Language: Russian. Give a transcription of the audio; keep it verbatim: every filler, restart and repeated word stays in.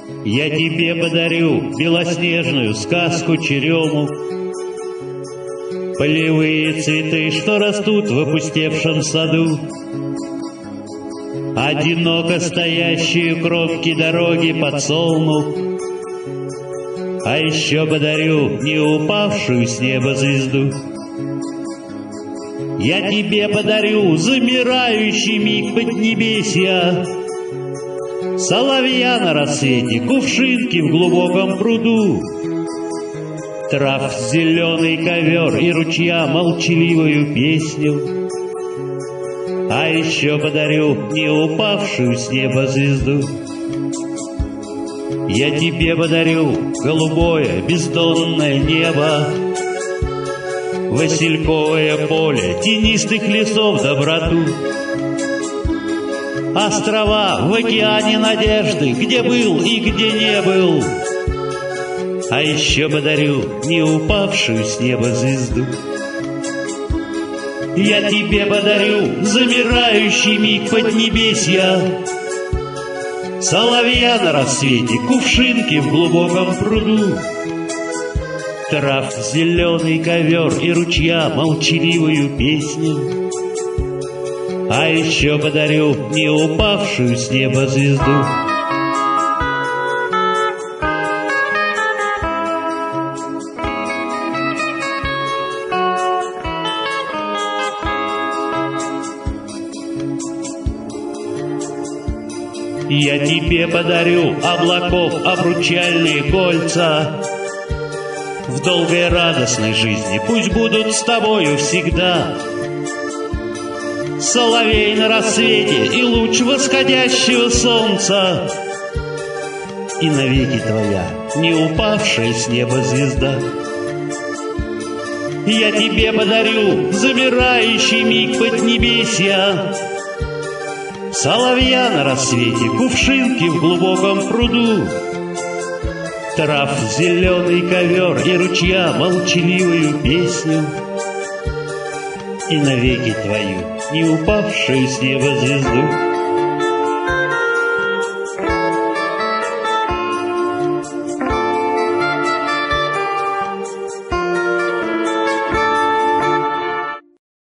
Я тебе подарю белоснежную сказку-черему, полевые цветы, что растут в опустевшем саду, одиноко стоящие кромки дороги подсолнух. А еще подарю не упавшую с неба звезду. Я тебе подарю замирающий миг поднебесья, соловья на рассвете, кувшинки в глубоком пруду, трав зеленый ковер и ручья молчаливую песню. А еще подарю не упавшую с неба звезду. Я тебе подарю голубое бездонное небо, васильковое поле тенистых лесов доброту, острова в океане надежды, где был и где не был. А еще подарю не упавшую с неба звезду. Я тебе подарю замирающий миг поднебесья, соловья на рассвете, кувшинки в глубоком пруду, трав зеленый ковер и ручья молчаливую песню. А еще подарю не упавшую с неба звезду. Я тебе подарю облаков обручальные кольца, в долгой радостной жизни пусть будут с тобою всегда. Соловей на рассвете и луч восходящего солнца, и навеки твоя не упавшая с неба звезда. Я тебе подарю замирающий миг поднебесья, соловья на рассвете, кувшинки в глубоком пруду, трав зеленый ковер и ручья молчаливую песню, и навеки твою не упавшую с неба звезду.